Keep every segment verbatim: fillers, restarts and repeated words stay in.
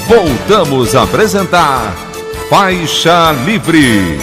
Voltamos a apresentar Faixa Livre.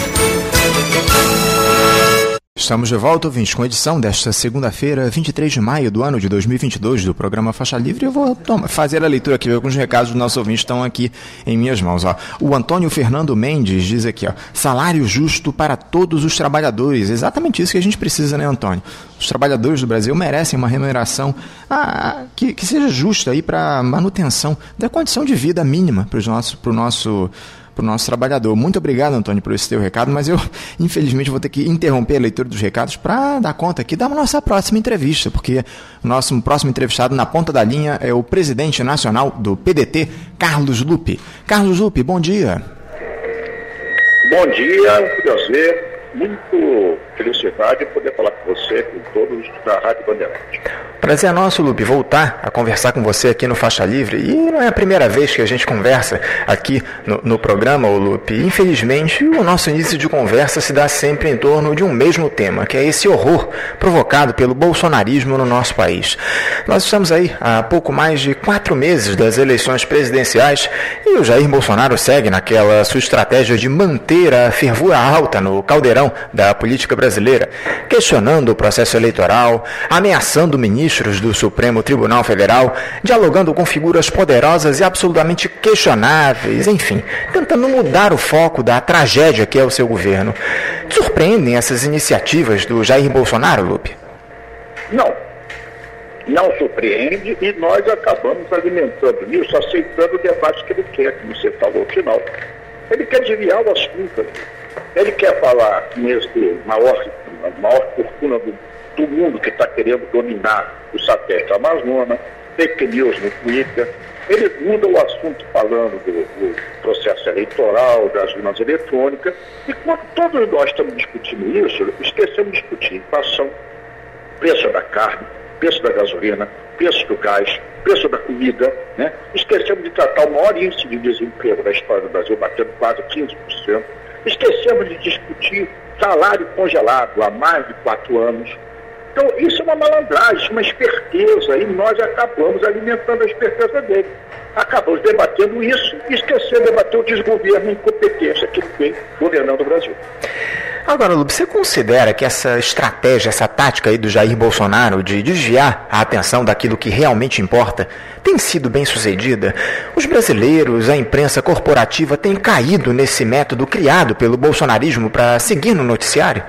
Estamos de volta, ouvintes, com a edição desta segunda-feira, vinte e três de maio do ano de dois mil e vinte e dois, do programa Faixa Livre. Eu vou tomar, fazer a leitura aqui, alguns recados dos nossos ouvintes estão aqui em minhas mãos. Ó. O Antônio Fernando Mendes diz aqui, ó, salário justo para todos os trabalhadores. Exatamente isso que a gente precisa, né, Antônio? Os trabalhadores do Brasil merecem uma remuneração ah, que, que seja justa aí para manutenção da condição de vida mínima para o nosso... Pro nosso para o nosso trabalhador. Muito obrigado, Antônio, por esse teu recado, mas eu, infelizmente, vou ter que interromper a leitura dos recados para dar conta aqui da nossa próxima entrevista, porque o nosso próximo entrevistado na ponta da linha é o presidente nacional do P D T, Carlos Lupe. Carlos Lupe, bom dia. Bom dia, é um prazer, muito felicidade em poder falar com você, com todos da Rádio Bandeirantes. Prazer é nosso, Lupe, voltar a conversar com você aqui no Faixa Livre. E não é a primeira vez que a gente conversa aqui no, no programa, ô Lupe. Infelizmente, o nosso início de conversa se dá sempre em torno de um mesmo tema, que é esse horror provocado pelo bolsonarismo no nosso país. Nós estamos aí há pouco mais de quatro meses das eleições presidenciais e o Jair Bolsonaro segue naquela sua estratégia de manter a fervura alta no caldeirão da política brasileira, questionando o processo eleitoral, ameaçando ministros do Supremo Tribunal Federal, dialogando com figuras poderosas e absolutamente questionáveis, enfim, tentando mudar o foco da tragédia que é o seu governo. Te surpreendem essas iniciativas do Jair Bolsonaro, Lupe? Não. Não surpreende e nós acabamos alimentando isso, aceitando o debate que ele quer, como você falou no final. Ele quer desviar o assunto. Ele quer falar nesse maior, maior fortuna do, do mundo que está querendo dominar o satélite Amazonas, fake news no Twitter. Ele muda o assunto falando do, do processo eleitoral, das urnas eletrônicas. E quando todos nós estamos discutindo isso, esquecemos de discutir inflação, preço da carne, preço da gasolina, preço do gás, preço da comida, né? Esquecemos de tratar o maior índice de desemprego da história do Brasil, batendo quase quinze por cento. Esquecemos de discutir salário congelado há mais de quatro anos. Então, isso é uma malandragem, uma esperteza, e nós acabamos alimentando a esperteza dele. Acabamos debatendo isso e esquecendo de debater o desgoverno e a incompetência que vem governando o Brasil. Agora, Lupe, você considera que essa estratégia, essa tática aí do Jair Bolsonaro de desviar a atenção daquilo que realmente importa, tem sido bem sucedida? Os brasileiros, a imprensa corporativa têm caído nesse método criado pelo bolsonarismo para seguir no noticiário?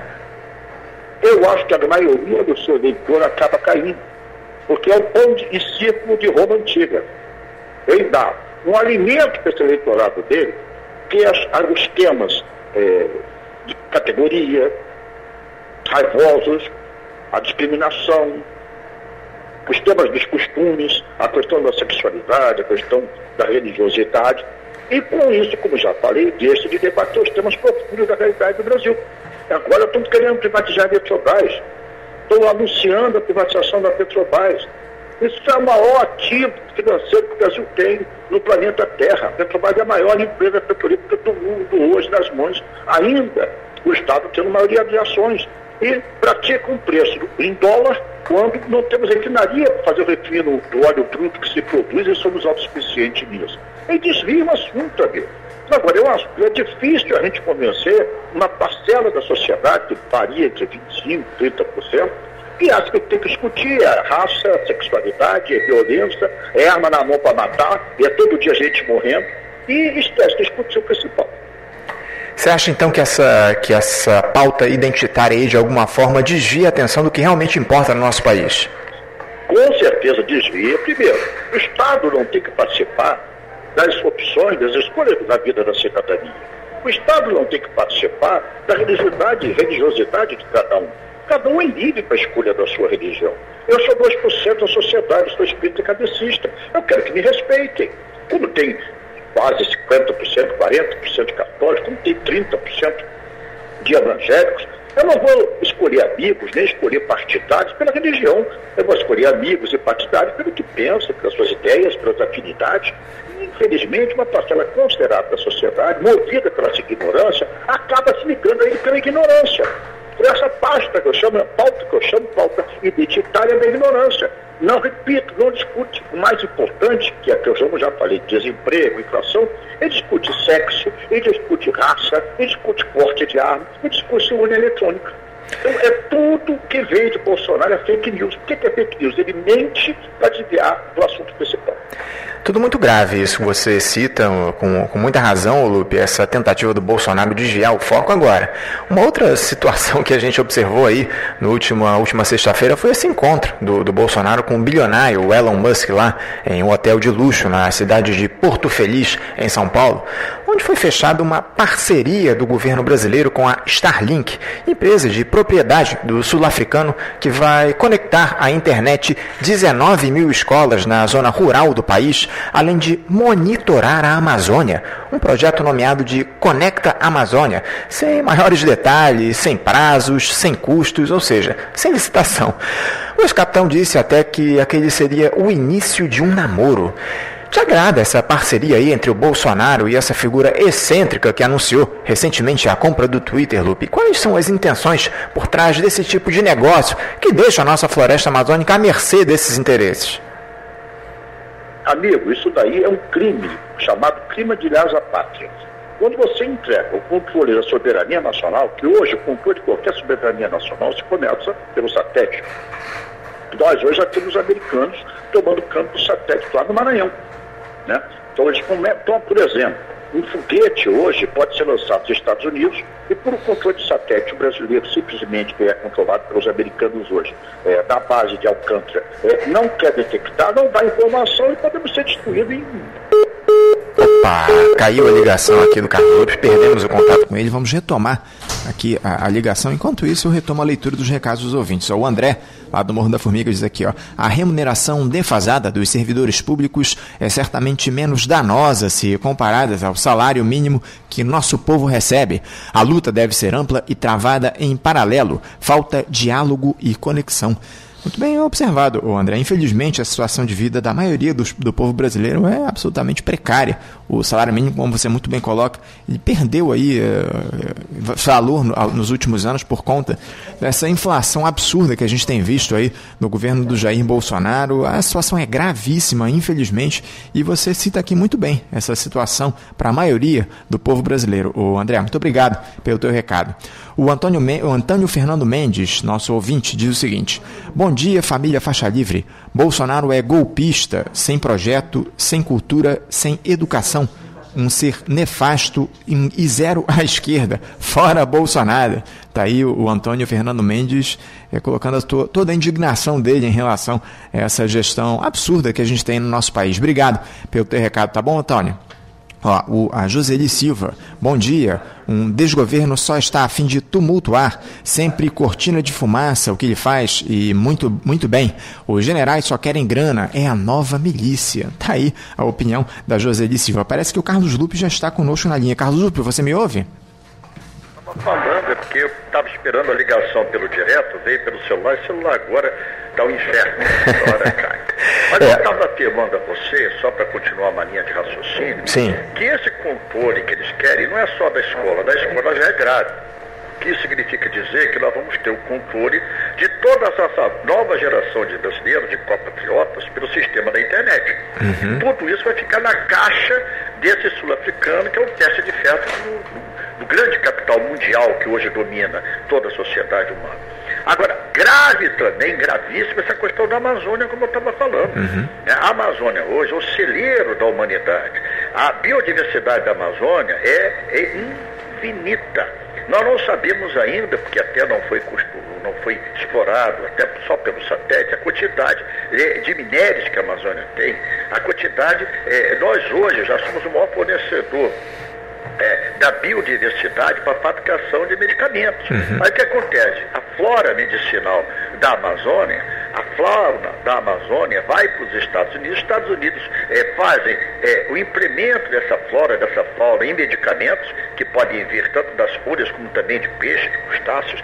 Eu acho que a maioria do seu leitor acaba caindo, porque é um pão de circo de Roma antiga. Ele dá um alimento para esse eleitorado dele, que é as, os temas é, de categoria, raivosos, a discriminação, os temas dos costumes, a questão da sexualidade, a questão da religiosidade. E com isso, como já falei, deixa de debater os temas profundos da realidade do Brasil. Agora estamos querendo privatizar a Petrobras, estão anunciando a privatização da Petrobras. Isso é o maior ativo financeiro que o Brasil tem no planeta Terra. A Petrobras é a maior empresa petrolífera do mundo hoje nas mãos. Ainda o Estado tendo maioria de ações. E pratica um preço em dólar quando não temos refinaria para fazer o refino do óleo bruto que se produz e somos autossuficientes nisso. E desvia o assunto, amigo. Agora, eu acho que é difícil a gente convencer uma parcela da sociedade que varia entre vinte e cinco por cento, trinta por cento, que acha que tem que discutir a raça, a sexualidade, a violência, é arma na mão para matar, e é todo dia gente morrendo, e esquece de discutir o principal. Você acha então que essa, que essa pauta identitária aí de alguma forma desvia a atenção do que realmente importa no nosso país? Com certeza desvia. Primeiro, o Estado não tem que participar das opções, das escolhas da vida da cidadania. O Estado não tem que participar da religiosidade, religiosidade de cada um. Cada um é livre para a escolha da sua religião. Eu sou dois por cento da sociedade, sou espírita e kardecista. Eu quero que me respeitem. Como tem quase cinquenta por cento, quarenta por cento de católicos, como tem trinta por cento de evangélicos, eu não vou escolher amigos, nem escolher partidários pela religião. Eu vou escolher amigos e partidários pelo que pensam, pelas suas ideias, pelas afinidades. E, infelizmente, uma parcela considerável da sociedade, movida pela ignorância, acaba se ligando a ele pela ignorância. por essa pasta que eu chamo, pauta que eu chamo pauta identitária da ignorância. Não repito, não discute. O mais importante, que é que eu chamo, já falei, desemprego, inflação, ele discute sexo, ele discute raça, ele discute porte de arma, ele discute urna eletrônica. Então, é tudo que vem de Bolsonaro é fake news. O que é fake news? Ele mente para desviar do assunto principal. Tudo muito grave isso que você cita, com, com muita razão, Lupe, essa tentativa do Bolsonaro de desviar o foco agora. Uma outra situação que a gente observou aí na última, última sexta-feira foi esse encontro do, do Bolsonaro com o bilionário Elon Musk lá em um hotel de luxo na cidade de Porto Feliz, em São Paulo, onde foi fechada uma parceria do governo brasileiro com a Starlink, empresa de propriedade do sul-africano que vai conectar à internet dezenove mil escolas na zona rural do país, além de monitorar a Amazônia, um projeto nomeado de Conecta Amazônia, sem maiores detalhes, sem prazos, sem custos, ou seja, sem licitação. O ex-capitão disse até que aquele seria o início de um namoro. Te agrada essa parceria aí entre o Bolsonaro e essa figura excêntrica que anunciou recentemente a compra do Twitter, Lupe? Quais são as intenções por trás desse tipo de negócio que deixa a nossa floresta amazônica à mercê desses interesses? Amigo, isso daí é um crime, chamado crime de lesa pátria. Quando você entrega o controle da soberania nacional, que hoje o controle de qualquer soberania nacional se começa pelo satélite. Nós hoje já temos americanos tomando campo do satélite lá no Maranhão. Né? Então, eles começam, então, por exemplo, um foguete hoje pode ser lançado nos Estados Unidos e por um controle de satélite brasileiro, simplesmente que é controlado pelos americanos hoje, é, da base de Alcântara, é, não quer detectar, não dá informação e podemos ser destruídos em... Opa, caiu a ligação aqui do Carlos Lopes, perdemos o contato com ele, vamos retomar aqui a, a ligação. Enquanto isso, eu retomo a leitura dos recados dos ouvintes. Ó, o André, lá do Morro da Formiga, diz aqui, ó, a remuneração defasada dos servidores públicos é certamente menos danosa se comparadas ao salário mínimo que nosso povo recebe. A luta deve ser ampla e travada em paralelo. Falta diálogo e conexão. Muito bem observado, André. Infelizmente, a situação de vida da maioria do, do povo brasileiro é absolutamente precária. O salário mínimo, como você muito bem coloca, ele perdeu aí uh, valor no, nos últimos anos por conta dessa inflação absurda que a gente tem visto aí no governo do Jair Bolsonaro. A situação é gravíssima, infelizmente, e você cita aqui muito bem essa situação para a maioria do povo brasileiro. Ô, André, muito obrigado pelo teu recado. O Antônio, o Antônio Fernando Mendes, nosso ouvinte, diz o seguinte: bom dia, família Faixa Livre. Bolsonaro é golpista, sem projeto, sem cultura, sem educação. Um ser nefasto e zero à esquerda. Fora Bolsonaro. Está aí o, o Antônio Fernando Mendes é, colocando a to, toda a indignação dele em relação a essa gestão absurda que a gente tem no nosso país. Obrigado pelo teu recado, tá bom, Antônio? Ó, o, a Joseli Silva, bom dia. Um desgoverno só está a fim de tumultuar, sempre cortina de fumaça o que ele faz, e muito, muito bem. Os generais só querem grana, é a nova milícia. Tá aí a opinião da Joseli Silva. Parece que o Carlos Lupe já está conosco na linha. Carlos Lupe, você me ouve? Estava falando, é porque eu estava esperando a ligação pelo direto, veio pelo celular, e celular agora está um inferno. Agora cai. Mas eu estava afirmando a você, só para continuar uma linha de raciocínio, Sim. que esse controle que eles querem não é só da escola, da escola já é grave. Que isso significa dizer que nós vamos ter o controle de toda essa nova geração de brasileiros, de compatriotas, pelo sistema da internet. Uhum. Tudo isso vai ficar na caixa desse sul-africano, que é o teste de ferro do, do grande capital mundial que hoje domina toda a sociedade humana. Agora, grave também, gravíssima, essa questão da Amazônia, como eu estava falando. Uhum. A Amazônia hoje é o celeiro da humanidade. A biodiversidade da Amazônia é, é infinita. Nós não sabemos ainda, porque até não foi, não foi explorado, até só pelo satélite, a quantidade de minérios que a Amazônia tem. A quantidade, é, nós hoje já somos o maior fornecedor É, da biodiversidade para a fabricação de medicamentos. Uhum. Mas o que acontece? A flora medicinal da Amazônia, a flora da Amazônia vai para os Estados Unidos, os Estados Unidos é, fazem é, o implemento dessa flora, dessa fauna em medicamentos, que podem vir tanto das folhas como também de peixe, de crustáceos.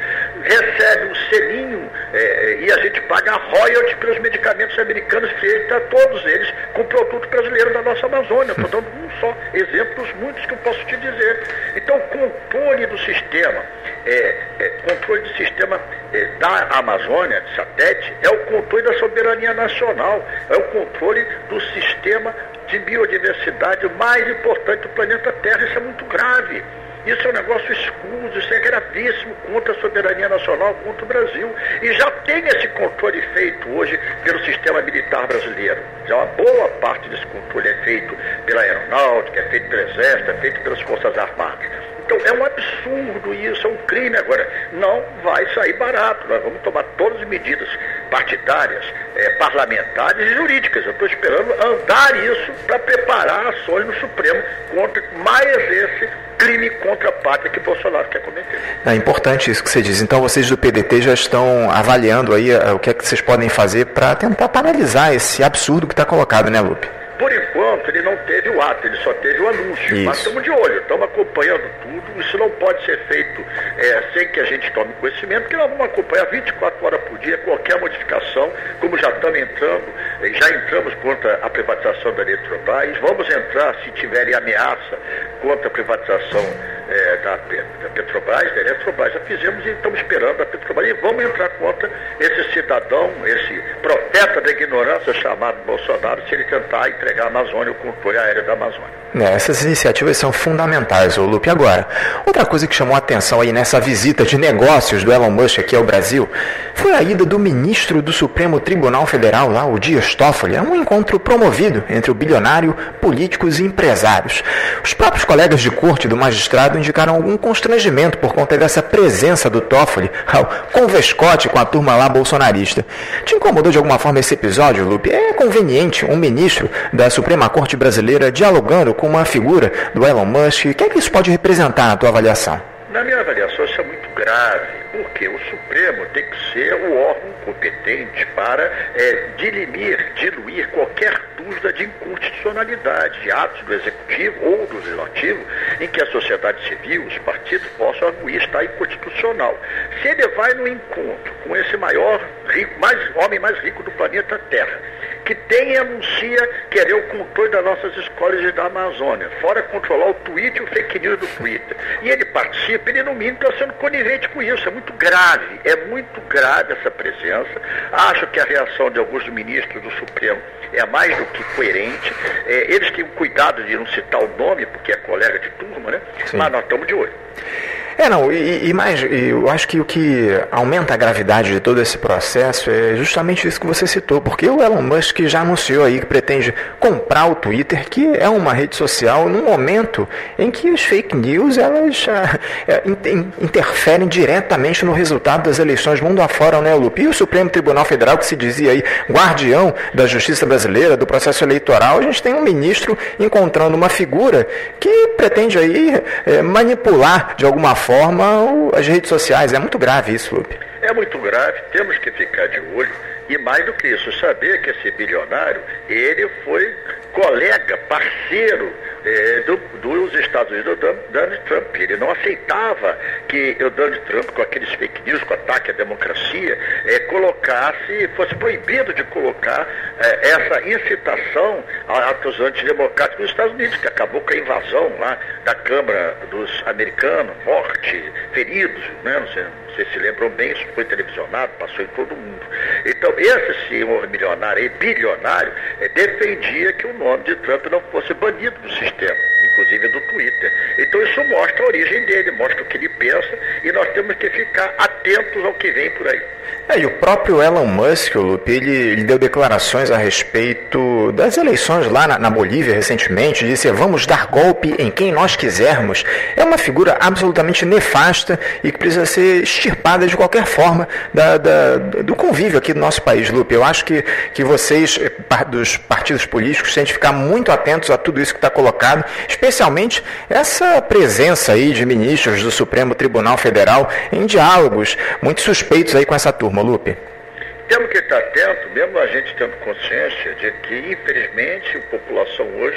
recebe um selinho é, e a gente paga a royalty pelos medicamentos americanos feitos a todos eles com produto brasileiro da nossa Amazônia. Estou dando um só exemplo dos muitos que eu posso te dizer. Então, o controle do sistema, é, é, controle do sistema é, da Amazônia, de satélite, é o controle da soberania nacional, é o controle do sistema de biodiversidade mais importante do planeta Terra. Isso é muito grave. Isso é um negócio escuso, isso é gravíssimo contra a soberania nacional, contra o Brasil. E já tem esse controle feito hoje pelo sistema militar brasileiro. Já uma boa parte desse controle é feito pela aeronáutica, é feito pelo exército, é feito pelas forças armadas. Então é um absurdo isso, é um crime. Agora, não vai sair barato. Nós vamos tomar todas as medidas partidárias, eh, parlamentares e jurídicas. Eu estou esperando andar isso para preparar ações no Supremo contra mais esse crime contra a pátria que Bolsonaro quer cometer. É importante isso que você diz. Então vocês do P D T já estão avaliando aí o que é que vocês podem fazer para tentar paralisar esse absurdo que está colocado, né, Lupe? Por enquanto, ele não teve o ato, ele só teve o anúncio. Isso. Mas estamos de olho, estamos acompanhando tudo. Isso não pode ser feito é, sem que a gente tome conhecimento, porque nós vamos acompanhar vinte e quatro horas por dia qualquer modificação, como já estamos entrando, já entramos contra a privatização da Eletrobras, vamos entrar, se tiverem ameaça, contra a privatização é, da, da Petrobras, da Eletrobras. Já fizemos e estamos esperando a Petrobras. E vamos entrar contra esse cidadão, esse profeta da ignorância chamado Bolsonaro, se ele tentar entregar a Amazônia, o controle aéreo da Amazônia. É, essas iniciativas são fundamentais, ô Lupe. Agora, outra coisa que chamou a atenção aí nessa visita de negócios do Elon Musk aqui ao Brasil foi a ida do ministro do Supremo Tribunal Federal, lá, o Dias Toffoli, a um encontro promovido entre o bilionário, políticos e empresários. Os próprios colegas de corte do magistrado indicaram algum constrangimento por conta dessa presença do Toffoli ao convescote com a turma lá bolsonarista. Te incomodou de alguma forma esse episódio, Lupe? É conveniente um ministro da Suprema Corte Brasileira dialogando com uma figura do Elon Musk? O que é que isso pode representar na tua avaliação? Na minha avaliação, isso é muito grave, porque o Supremo tem que ser o órgão competente para é, dirimir, diluir qualquer dúvida de inconstitucionalidade de atos do Executivo ou do Legislativo em que a sociedade civil, os partidos, possam arguir estar inconstitucional. Se ele vai no encontro com esse maior, rico, mais, homem mais rico do planeta Terra, que tem e anuncia querer o controle das nossas escolas e da Amazônia, fora controlar o tweet e o fake news do Twitter, e ele participa, ele no mínimo está sendo conivente com isso. É muito grave, é muito grave essa presença. Acho que a reação de alguns ministros do Supremo é mais do que coerente. É, eles têm cuidado de não citar o nome, porque é colega de turma, né? Sim. Mas nós estamos de olho. É, não, e, e mais, eu acho que o que aumenta a gravidade de todo esse processo é justamente isso que você citou, porque o Elon Musk já anunciou aí que pretende comprar o Twitter, que é uma rede social, num momento em que as fake news, elas é, interferem diretamente no resultado das eleições mundo afora, né, Lupe? E o Supremo Tribunal Federal, que se dizia aí guardião da justiça brasileira, do processo eleitoral, a gente tem um ministro encontrando uma figura que pretende aí é, manipular de alguma forma as redes sociais. É muito grave isso, Lupe. É muito grave, temos que ficar de olho. E mais do que isso, saber que esse bilionário, ele foi colega, parceiro é, do, dos Estados Unidos, do Donald Trump. Ele não aceitava que o Donald Trump, com aqueles fake news, com ataque à democracia, é, colocasse, fosse proibido de colocar é, essa incitação a atos antidemocráticos nos Estados Unidos, que acabou com a invasão lá da Câmara dos Americanos, morte, feridos, né? Não sei, não sei se lembram bem, isso foi televisionado, passou em todo mundo. Então, esse senhor milionário e bilionário é, defendia que o nome de Trump não fosse banido do sistema, inclusive do Twitter. Então isso mostra a origem dele, mostra o que ele pensa, e nós temos que ficar atentos ao que vem por aí. É, e o próprio Elon Musk, Lupe, ele, ele deu declarações a respeito das eleições lá na, na Bolívia recentemente, disse: vamos dar golpe em quem nós quisermos. É uma figura absolutamente nefasta e que precisa ser extirpada de qualquer forma da, da, do convívio aqui do nosso país, Lupe. Eu acho que, que vocês, dos partidos políticos, têm de ficar muito atentos a tudo isso que está colocado, especialmente essa presença aí de ministros do Supremo Tribunal Federal em diálogos muito suspeitos aí com essa turma, Lupe. Temos que estar atento, mesmo a gente tendo consciência de que, infelizmente, a população hoje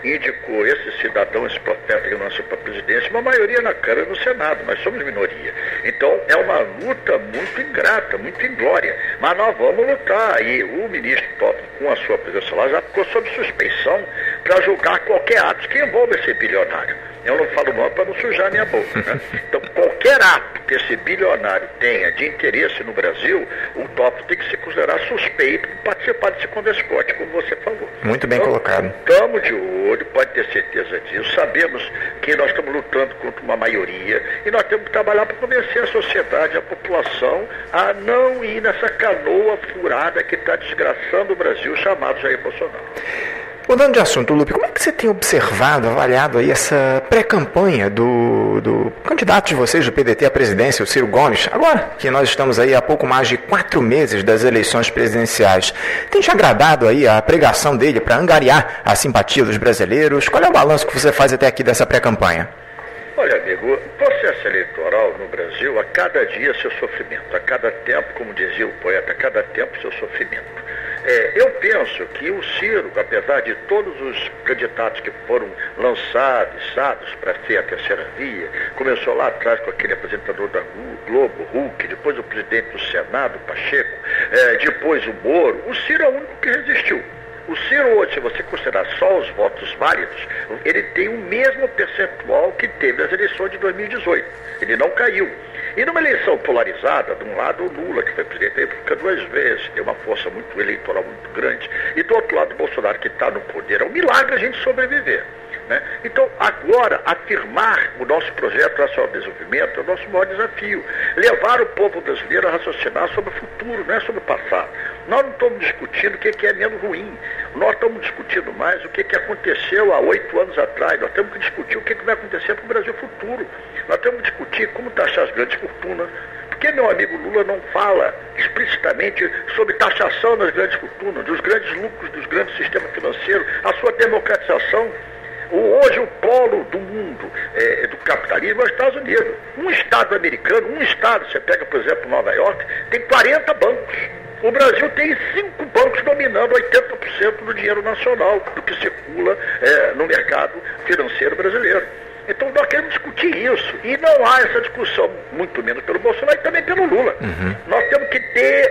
indicou esse cidadão, esse profeta que nasceu para a presidência, uma maioria na Câmara e no Senado, mas somos minoria. Então é uma luta muito ingrata, muito inglória, mas nós vamos lutar. E o ministro Toffoli, com a sua presença lá, já ficou sob suspeição para julgar qualquer ato que envolva esse bilionário. Eu não falo nome para não sujar minha boca, né? Então, qualquer ato que esse bilionário tenha de interesse no Brasil, o Toffoli tem que se considerar suspeito de participar desse condespote, como você falou. Muito bem então, colocado. Estamos de olho, pode ter certeza disso. Sabemos que nós estamos lutando contra uma maioria e nós temos que trabalhar para convencer a sociedade, a população, a não ir nessa canoa furada que está desgraçando o Brasil, chamado Jair Bolsonaro. Mudando de assunto, Lupe, como é que você tem observado, avaliado aí essa pré-campanha do, do candidato de vocês do P D T à presidência, o Ciro Gomes, agora que nós estamos aí há pouco mais de quatro meses das eleições presidenciais? Tem te agradado aí a pregação dele para angariar a simpatia dos brasileiros? Qual é o balanço que você faz até aqui dessa pré-campanha? Olha, amigo, o processo eleitoral no Brasil, a cada dia seu sofrimento, a cada tempo, como dizia o poeta, a cada tempo seu sofrimento. É, eu penso que o Ciro, apesar de todos os candidatos que foram lançados, içados para ser a terceira via, começou lá atrás com aquele apresentador da Globo, Hulk, depois o presidente do Senado, Pacheco, é, depois o Moro, o Ciro é o único que resistiu. O Ciro hoje, se você considerar só os votos válidos, ele tem o mesmo percentual que teve nas eleições de dois mil e dezoito. Ele não caiu. E numa eleição polarizada, de um lado o Lula, que foi presidente da República duas vezes, tem uma força muito eleitoral muito grande, e do outro lado o Bolsonaro, que está no poder. É um milagre a gente sobreviver. Né? Então, agora, afirmar o nosso projeto nacional de desenvolvimento é o nosso maior desafio. Levar o povo brasileiro a raciocinar sobre o futuro, não é sobre o passado. Nós não estamos discutindo o que é menos ruim. Nós estamos discutindo mais o que aconteceu há oito anos atrás. Nós temos que discutir o que vai acontecer para o Brasil futuro. Nós temos que discutir como taxar as grandes fortunas. Porque meu amigo Lula não fala explicitamente sobre taxação das grandes fortunas, dos grandes lucros, dos grandes sistemas financeiros, a sua democratização. Hoje o polo do mundo é, do capitalismo é os Estados Unidos. Um estado americano, um estado, você pega por exemplo Nova York, tem quarenta bancos. O Brasil tem cinco bancos dominando oitenta por cento do dinheiro nacional, do que circula é, no mercado financeiro brasileiro. Então nós queremos discutir isso. E não há essa discussão, muito menos pelo Bolsonaro e também pelo Lula. Uhum. Nós temos que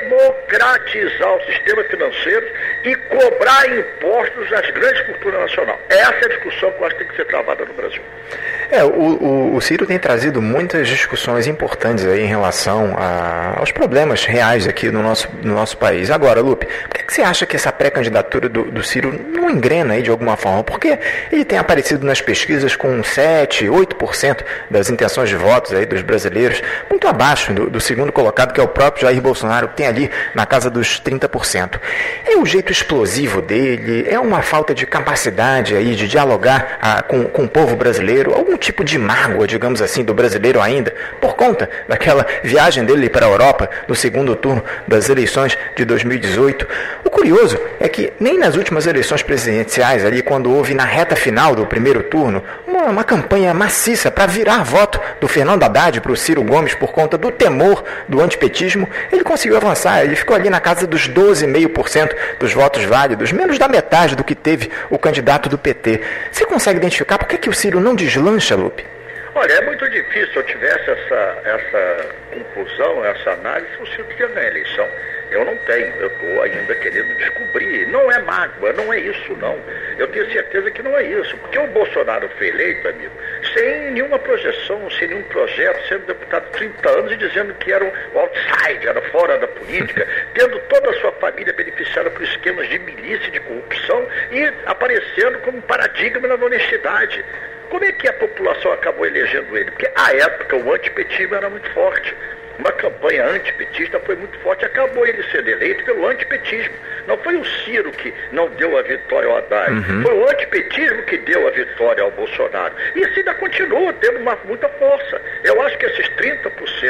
democratizar o sistema financeiro e cobrar impostos às grandes fortunas nacionais. Essa é a discussão que eu acho que tem que ser travada no Brasil. É, o, o, o Ciro tem trazido muitas discussões importantes aí em relação a, aos problemas reais aqui no nosso, no nosso país. Agora, Lupe, por que, que você acha que essa pré-candidatura do, do Ciro não engrena aí de alguma forma? Porque ele tem aparecido nas pesquisas com sete, oito por cento das intenções de votos aí dos brasileiros, muito abaixo do, do segundo colocado, que é o próprio Jair Bolsonaro, que tem ali na casa dos trinta por cento. É o jeito explosivo dele? É uma falta de capacidade aí de dialogar a, com, com o povo brasileiro? Algum tipo de mágoa, digamos assim, do brasileiro ainda, por conta daquela viagem dele para a Europa no segundo turno das eleições de dois mil e dezoito? O curioso é que nem nas últimas eleições presidenciais, ali quando houve na reta final do primeiro turno, uma, uma campanha maciça para virar voto do Fernando Haddad para o Ciro Gomes por conta do temor do antipetismo, ele conseguiu avançar, ele ficou ali na casa dos doze vírgula cinco por cento dos votos válidos, menos da metade do que teve o candidato do P T. Você consegue identificar por que, que o Ciro não deslancha, Lupe? Olha, é muito difícil. Se eu tivesse essa, essa conclusão, essa análise, o Ciro tinha ganho a eleição. Eu não tenho, eu estou ainda querendo descobrir. Não é mágoa, não é isso não. Eu tenho certeza que não é isso. Porque o Bolsonaro foi eleito, amigo, sem nenhuma projeção, sem nenhum projeto, sendo deputado há trinta anos e dizendo que era um outsider, era fora da política, tendo toda a sua família beneficiada por esquemas de milícia e de corrupção e aparecendo como um paradigma da honestidade. Como é que a população acabou elegendo ele? Porque, à época, o antipetismo era muito forte. Uma campanha antipetista foi muito forte. Acabou ele sendo eleito pelo antipetismo. Não foi o Ciro que não deu a vitória ao Haddad. Uhum. Foi o antipetismo que deu a vitória ao Bolsonaro. E isso ainda continua tendo uma, muita força. Eu acho que esses trinta por cento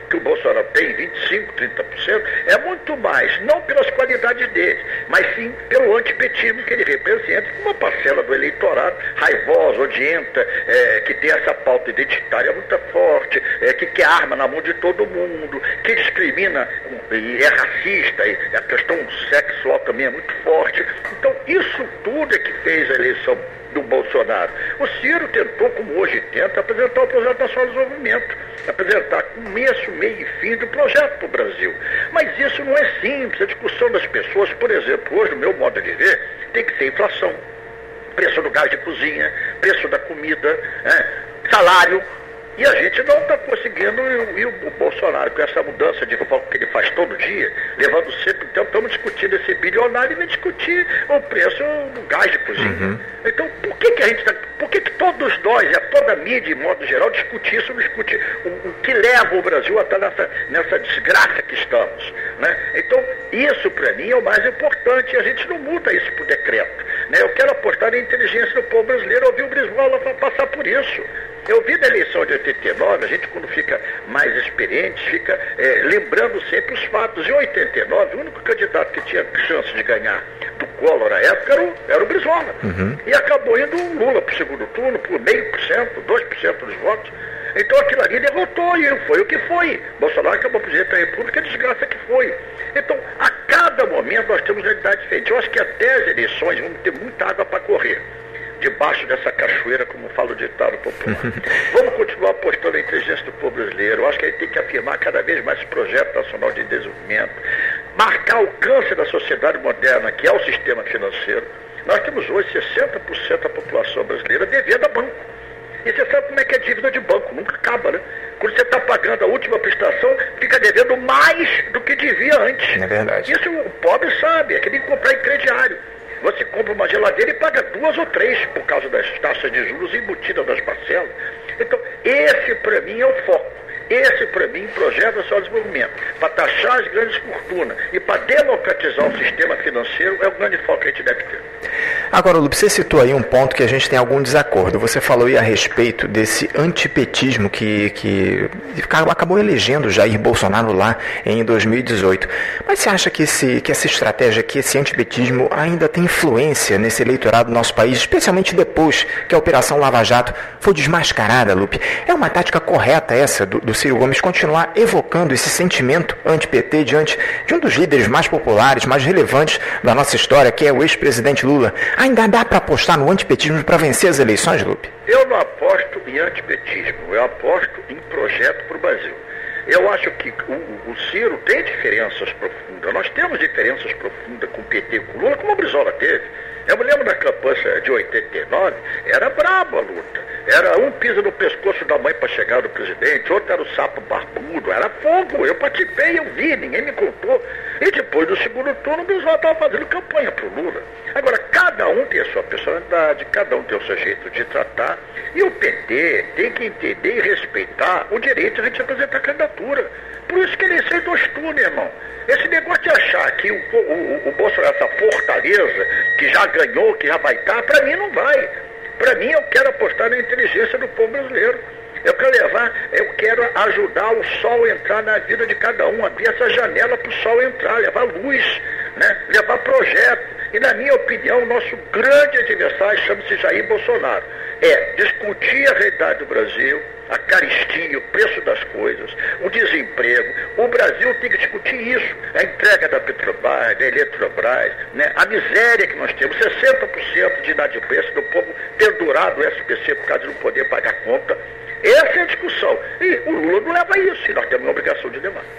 que o Bolsonaro tem, vinte e cinco, trinta por cento, é muito mais, não pelas qualidades dele, mas sim pelo antipetismo que ele representa, uma parcela do eleitorado raivosa, odienta, é, que tem essa pauta identitária muito forte, é, que quer arma na mão de todo mundo, que discrimina e é racista, e a questão sexual também é muito forte. Então, isso tudo é que fez a eleição do Bolsonaro. O Ciro tentou, como hoje tenta, apresentar o Projeto Nacional de Desenvolvimento, apresentar começo, meio e fim do projeto para o Brasil. Mas isso não é simples. A discussão das pessoas, por exemplo, hoje, no meu modo de ver, tem que ser inflação, preço do gás de cozinha, preço da comida, é, salário. E a gente não está conseguindo, e o, o Bolsonaro, com essa mudança de foco que ele faz todo dia, levando sempre, então estamos discutindo esse bilionário e vai discutir o preço do gás de cozinha. Uhum. Então, por que, que a gente está, por que, que todos nós, e toda a mídia, de modo geral, discute isso, não discute o, o que leva o Brasil a estar nessa, nessa desgraça que estamos, né? Então, isso para mim é o mais importante, e a gente não muda isso por decreto, né? Eu quero apostar na inteligência do povo brasileiro, ouvir o Brizola passar por isso. Eu vi na eleição de oitenta e nove, a gente quando fica mais experiente, fica é, lembrando sempre os fatos. Em oitenta e nove, o único candidato que tinha chance de ganhar do Collor na época era o, era o Brizola. Uhum. E acabou indo o Lula para o segundo turno por meio por cento, dois por cento dos votos. Então aquilo ali derrotou e foi o que foi. Bolsonaro acabou presidente da República, a desgraça que foi. Então, a cada momento nós temos realidade diferente. Eu acho que até as eleições vamos ter muita água para correr debaixo dessa cachoeira, como fala o ditado popular. Vamos continuar apostando na inteligência do povo brasileiro. Eu acho que a gente tem que afirmar cada vez mais esse projeto nacional de desenvolvimento, marcar o câncer da sociedade moderna, que é o sistema financeiro. Nós temos hoje sessenta por cento da população brasileira devendo a banco. E você sabe como é que é dívida de banco, nunca acaba, né? Quando você está pagando a última prestação, fica devendo mais do que devia antes. É verdade. Isso o pobre sabe, é que tem que comprar em crediário. Você compra uma geladeira e paga duas ou três por causa das taxas de juros embutidas nas parcelas. Então, esse para mim é o foco. Esse, para mim, projeto nacional de desenvolvimento, para taxar as grandes fortunas e para democratizar o sistema financeiro, é o grande foco que a gente deve ter. Agora, Lupe, você citou aí um ponto que a gente tem algum desacordo. Você falou aí a respeito desse antipetismo que, que acabou elegendo Jair Bolsonaro lá em dois mil e dezoito. Mas você acha que, esse, que essa estratégia, que esse antipetismo ainda tem influência nesse eleitorado do nosso país, especialmente depois que a Operação Lava Jato foi desmascarada, Lupe? É uma tática correta essa do, do Ciro Gomes continuar evocando esse sentimento anti-P T diante de um dos líderes mais populares, mais relevantes da nossa história, que é o ex-presidente Lula? Ainda dá para apostar no antipetismo para vencer as eleições, Lupe? Eu não aposto em antipetismo, eu aposto em projeto para o Brasil. Eu acho que o, o Ciro tem diferenças profundas, nós temos diferenças profundas com o P T e com o Lula, como o Brizola teve. Eu me lembro da campanha de oitenta e nove, era brabo a luta. Era um pisa no pescoço da mãe para chegar no presidente, outro era o sapo barbudo, era fogo. Eu participei, eu vi, ninguém me contou. E depois do segundo turno, o Brizola estava fazendo campanha para o Lula. Agora, cada um tem a sua personalidade, cada um tem o seu jeito de tratar. E o P T tem que entender e respeitar o direito de a gente apresentar candidatura. Por isso que ele é dois turnos, irmão. Esse negócio de achar que o, o, o Bolsonaro, essa fortaleza, que já ganhou, que já vai estar, para mim não vai. Para mim, eu quero apostar na inteligência do povo brasileiro. Eu quero levar, eu quero ajudar o sol a entrar na vida de cada um, abrir essa janela para o sol entrar, levar luz, né? Levar projeto. E, na minha opinião, o nosso grande adversário chama-se Jair Bolsonaro. É discutir a realidade do Brasil, a caristia, o preço das coisas, o desemprego. O Brasil tem que discutir isso. A entrega da Petrobras, da Eletrobras, né? A miséria que nós temos, sessenta por cento de inadimplência do povo pendurado no S P C por causa de não poder pagar conta. Essa é a discussão. E o Lula não leva isso, e nós temos a obrigação de levar.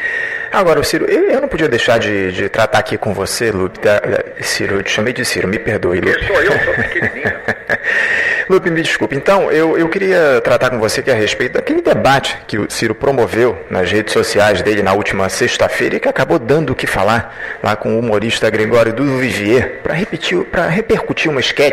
Agora, Ciro, eu, eu não podia deixar de, de tratar aqui com você, Lupe, da, da, Ciro, eu te chamei de Ciro, me perdoe, Lupe. Eu sou eu, sou pequenininho. Lupe, me desculpe. Então, eu, eu queria tratar com você aqui a respeito daquele debate que o Ciro promoveu nas redes sociais dele na última sexta-feira e que acabou dando o que falar lá com o humorista Gregório do Vivier para repetir, para repercutir uma esquete do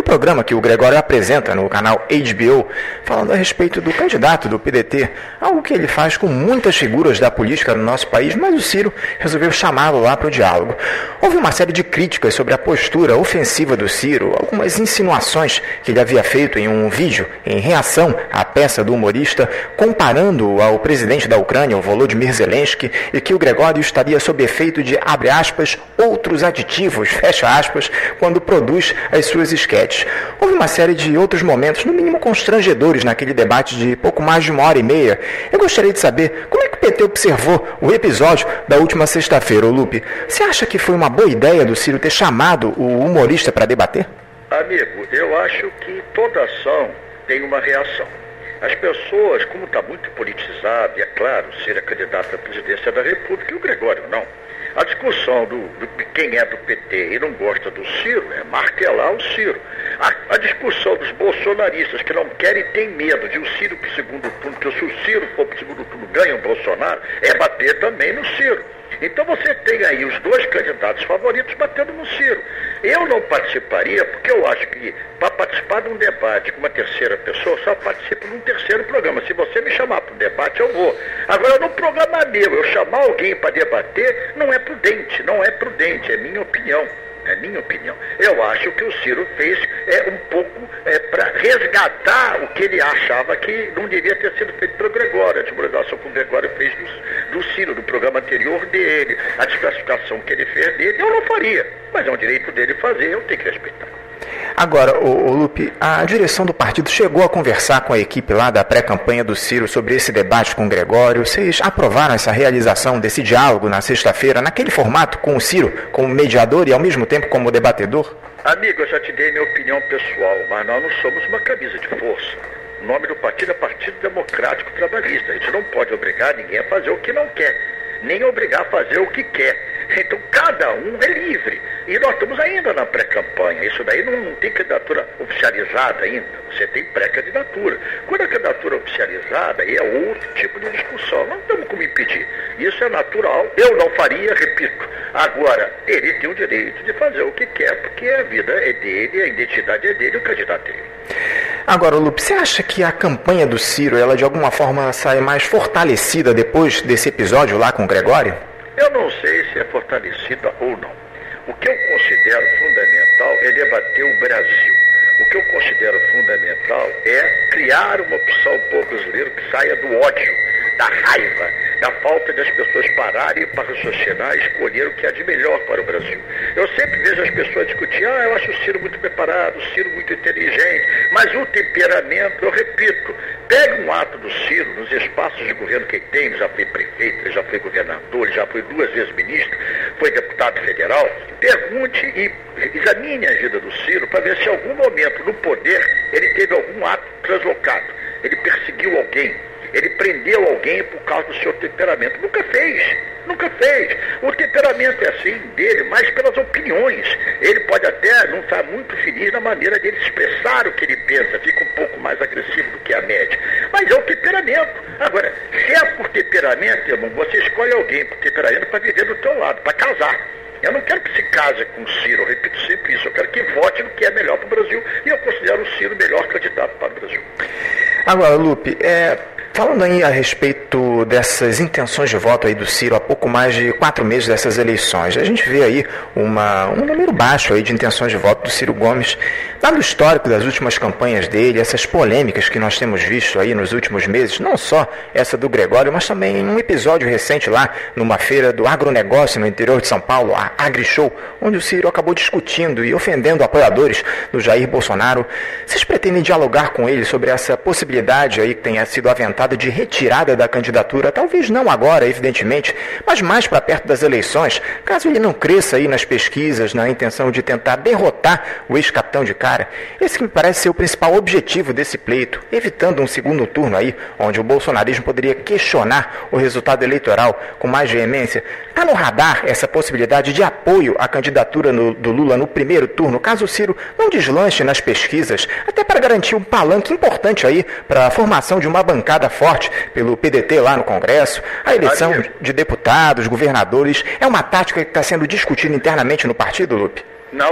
programa que o Gregório apresenta no canal H B O, falando a respeito do candidato do P D T, algo que ele faz com muitas figuras da política no nosso país, mas o Ciro resolveu chamá-lo lá para o diálogo. Houve uma série de críticas sobre a postura ofensiva do Ciro, algumas insinuações que ele havia feito em um vídeo em reação à peça do humorista, comparando-o ao presidente da Ucrânia, o Volodymyr Zelensky, e que o Gregório estaria sob efeito de, abre aspas, outros aditivos, fecha aspas, quando produz as suas esquetes. Houve uma série de outros momentos, no mínimo constrangedores, naquele debate de pouco mais de uma hora e meia. Eu gostaria de saber como é que o P T observou o episódio da última sexta-feira, ô Lupe. Você acha que foi uma boa ideia do Ciro ter chamado o humorista para debater? Amigo, eu acho que toda ação tem uma reação. As pessoas, como está muito politizado, e é claro, ser a candidata à presidência da República, e o Gregório não. A discussão do, do quem é do P T e não gosta do Ciro é martelar o Ciro. A, a discussão dos bolsonaristas que não querem e têm medo de o Ciro para o segundo turno, que se o Ciro for para o segundo turno ganha o Bolsonaro, é bater também no Ciro. Então você tem aí os dois candidatos favoritos batendo no Ciro. Eu não participaria porque eu acho que para participar de um debate com uma terceira pessoa, só participo num terceiro programa. Se você me chamar para um debate, eu vou. Agora, no programa meu, eu chamar alguém para debater, não é prudente, não é prudente, é minha opinião. É minha opinião. Eu acho que o Ciro fez é, um pouco é, para resgatar o que ele achava que não devia ter sido feito pelo Gregório. A divulgação que o Gregório fez do, do Ciro, do programa anterior dele, a desclassificação que ele fez dele, eu não faria. Mas é um direito dele fazer, eu tenho que respeitar. Agora, ô, ô Lupe, a direção do partido chegou a conversar com a equipe lá da pré-campanha do Ciro sobre esse debate com o Gregório. Vocês aprovaram essa realização desse diálogo na sexta-feira, naquele formato, com o Ciro como mediador e ao mesmo tempo como debatedor? Amigo, eu já te dei minha opinião pessoal, mas nós não somos uma camisa de força. O nome do partido é Partido Democrático Trabalhista. A gente não pode obrigar ninguém a fazer o que não quer, nem obrigar a fazer o que quer. Então, cada um é livre. E nós estamos ainda na pré-campanha. Isso daí não, não tem candidatura oficializada ainda. Você tem pré-candidatura. Quando a candidatura é oficializada, aí é outro tipo de discussão. Não temos como impedir. Isso é natural. Eu não faria, repito. Agora, ele tem o direito de fazer o que quer, porque a vida é dele, a identidade é dele, o candidato é dele. Agora, Lupe, você acha que a campanha do Ciro, ela de alguma forma sai mais fortalecida depois desse episódio lá com o Gregório? Eu não sei se é fortalecida ou não. O que eu considero fundamental é debater o Brasil. O que eu considero fundamental é criar uma opção para o povo brasileiro que saia do ódio, da raiva, da falta das pessoas pararem para raciocinar e escolher o que há de melhor para o Brasil. Eu sempre vejo as pessoas discutir, ah, eu acho o Ciro muito preparado, o Ciro muito inteligente, mas o temperamento, eu repito, pegue um ato do Ciro nos espaços de governo que ele tem, ele já foi prefeito, ele já foi governador, ele já foi duas vezes ministro, foi deputado federal, pergunte e examine a vida do Ciro para ver se em algum momento no poder ele teve algum ato translocado, ele perseguiu alguém, ele prendeu alguém por causa do seu temperamento. Nunca fez, nunca fez. O temperamento é assim dele, mas pelas opiniões. Ele pode até não estar muito feliz na maneira dele expressar o que ele pensa, fica um pouco mais agressivo do que a média. Mas é o temperamento. Agora, se é por temperamento, irmão, você escolhe alguém por temperamento para viver do teu lado, para casar. Eu não quero que se case com o Ciro, eu repito sempre isso, eu quero que vote no que é melhor para o Brasil, e eu considero o Ciro o melhor candidato para o Brasil. Agora, Lupe, é, falando aí a respeito dessas intenções de voto aí do Ciro há pouco mais de quatro meses dessas eleições, a gente vê aí uma, um número baixo aí de intenções de voto do Ciro Gomes. Dado o histórico das últimas campanhas dele, essas polêmicas que nós temos visto aí nos últimos meses, não só essa do Gregório, mas também um episódio recente lá numa feira do agronegócio no interior de São Paulo, a AgriShow, onde o Ciro acabou discutindo e ofendendo apoiadores do Jair Bolsonaro. Vocês pretendem dialogar com ele sobre essa possibilidade aí que tenha sido aventada de retirada da candidatura, talvez não agora, evidentemente, mas mais para perto das eleições, caso ele não cresça aí nas pesquisas, na intenção de tentar derrotar o ex-capitão de cara? Esse que me parece ser o principal objetivo desse pleito, evitando um segundo turno aí, onde o bolsonarismo poderia questionar o resultado eleitoral com mais veemência. Está no radar essa possibilidade de apoio à candidatura no, do Lula no primeiro turno, caso o Ciro não deslanche nas pesquisas, até para garantir um palanque importante aí para a formação de uma bancada forte pelo P D T lá no Congresso, a eleição de deputados, governadores, é uma tática que está sendo discutida internamente no partido, Lupe? Não,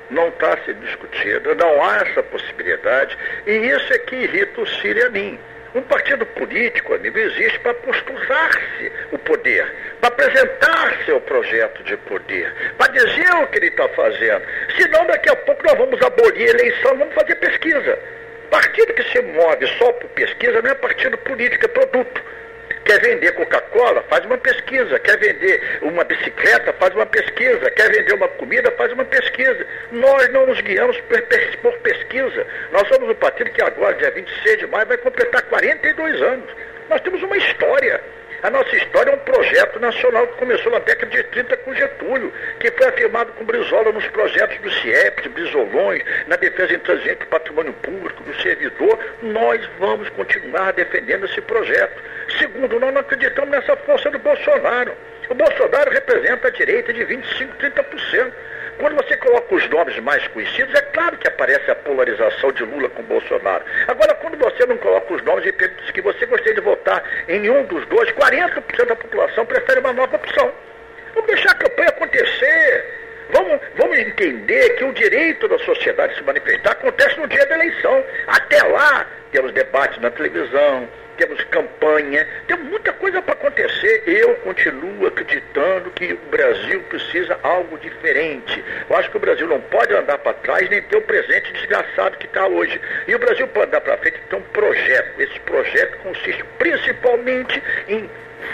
não está sendo discutida, não há essa possibilidade, e isso é que irrita o Ciro e a mim. Um partido político, amigo, existe para postular-se o poder, para apresentar seu projeto de poder, para dizer o que ele está fazendo. Senão, daqui a pouco nós vamos abolir a eleição, vamos fazer pesquisa. Partido que se move só por pesquisa não é partido político, é produto. Quer vender Coca-Cola? Faz uma pesquisa. Quer vender uma bicicleta? Faz uma pesquisa. Quer vender uma comida? Faz uma pesquisa. Nós não nos guiamos por pesquisa. Nós somos um partido que agora, dia vinte e seis de maio, vai completar quarenta e dois anos. Nós temos uma história. A nossa história é um projeto nacional que começou na década de trinta com Getúlio, que foi afirmado com Brizola nos projetos do CIEP, Brizolões, na defesa intransigente do patrimônio público, do servidor. Nós vamos continuar defendendo esse projeto. Segundo, nós não acreditamos nessa força do Bolsonaro. O Bolsonaro representa a direita de vinte e cinco, trinta por cento. Quando você coloca os nomes mais conhecidos, é claro que aparece a polarização de Lula com Bolsonaro. Agora, quando você não coloca os nomes e diz que você gostaria de votar em um dos dois, quarenta por cento da população prefere uma nova opção. Vamos deixar a campanha acontecer. Vamos, vamos entender que o direito da sociedade de se manifestar acontece no dia da eleição. Até lá, temos debates na televisão, temos campanha, temos muita coisa para acontecer. Eu continuo acreditando que o Brasil precisa algo diferente. Eu acho que o Brasil não pode andar para trás nem ter o presente desgraçado que está hoje. E o Brasil pode andar para frente e ter um projeto. Esse projeto consiste principalmente em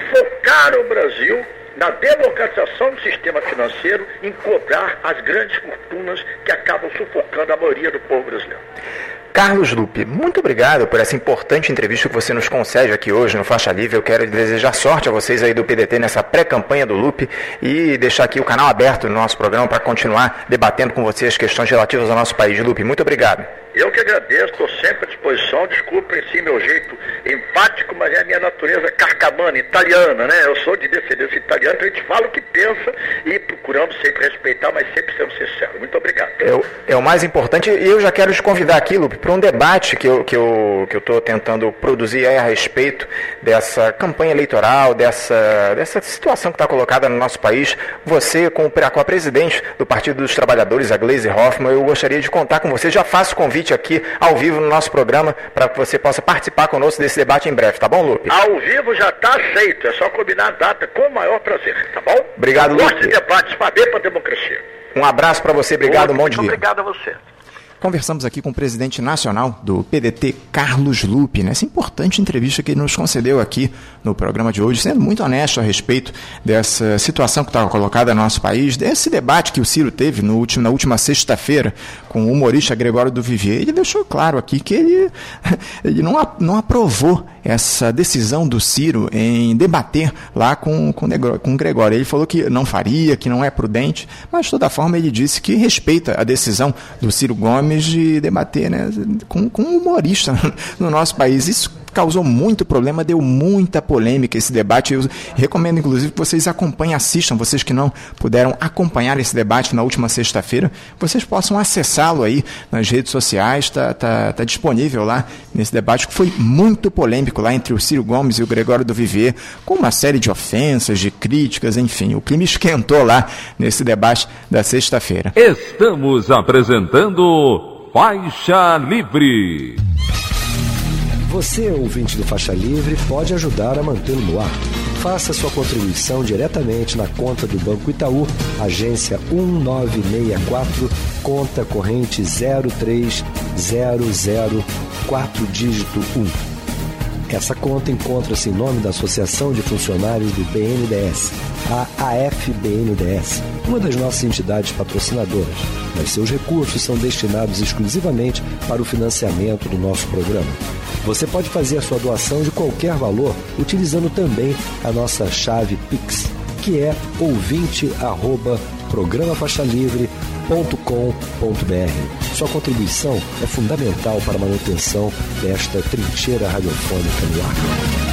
focar o Brasil na democratização do sistema financeiro, em cobrar as grandes fortunas que acabam sufocando a maioria do povo brasileiro. Carlos Lupe, muito obrigado por essa importante entrevista que você nos concede aqui hoje no Faixa Livre. Eu quero desejar sorte a vocês aí do P D T nessa pré-campanha do Lupe e deixar aqui o canal aberto no nosso programa para continuar debatendo com você as questões relativas ao nosso país. Lupe, muito obrigado. Eu que agradeço, estou sempre à disposição. Desculpem sim meu jeito enfático, mas é a minha natureza carcamana, italiana, né? Eu sou de descendência italiana, então a gente fala o que pensa e procuramos sempre respeitar, mas sempre sendo sincero. Muito obrigado. É o, é o mais importante, e eu já quero te convidar aqui, Lupe, para um debate que eu que eu que eu estou tentando produzir aí a respeito dessa campanha eleitoral, dessa, dessa situação que está colocada no nosso país. Você, com, com a presidente do Partido dos Trabalhadores, a Gleisi Hoffmann, eu gostaria de contar com você. Já faço o convite aqui ao vivo no nosso programa para que você possa participar conosco desse debate em breve, tá bom, Lupe? Ao vivo já está aceito, é só combinar a data com o maior prazer, tá bom? Obrigado, Lupe. Gosto de debates, para para a democracia. Um abraço para você, obrigado, um bom dia. Obrigado a você. Conversamos aqui com o presidente nacional do P D T, Carlos Lupe, nessa importante entrevista que ele nos concedeu aqui no programa de hoje, sendo muito honesto a respeito dessa situação que estava colocada no nosso país, desse debate que o Ciro teve no último, na última sexta-feira com o humorista Gregório do Vivier. Ele deixou claro aqui que ele, ele não, não aprovou essa decisão do Ciro em debater lá com, com, com o Gregório. Ele falou que não faria, que não é prudente, mas de toda forma ele disse que respeita a decisão do Ciro Gomes de debater, né, com, com um humorista no nosso país. Isso causou muito problema, deu muita polêmica esse debate. Eu recomendo, inclusive, que vocês acompanhem, assistam, vocês que não puderam acompanhar esse debate na última sexta-feira, vocês possam acessá-lo aí nas redes sociais, está tá, tá disponível lá nesse debate, que foi muito polêmico lá entre o Ciro Gomes e o Gregório do Vivier, com uma série de ofensas, de críticas, enfim, o clima esquentou lá nesse debate da sexta-feira. Estamos apresentando Faixa Livre. Você, ouvinte do Faixa Livre, pode ajudar a mantê-lo no ar. Faça sua contribuição diretamente na conta do Banco Itaú, agência um nove seis quatro, conta corrente zero três zero zero quatro, dígito um. Essa conta encontra-se em nome da Associação de Funcionários do B N D E S, a A F B N D E S, uma das nossas entidades patrocinadoras, mas seus recursos são destinados exclusivamente para o financiamento do nosso programa. Você pode fazer a sua doação de qualquer valor utilizando também a nossa chave Pix, que é ouvinte arroba programa faixa livre ponto com ponto b r. Sua contribuição é fundamental para a manutenção desta trincheira radiofônica no ar.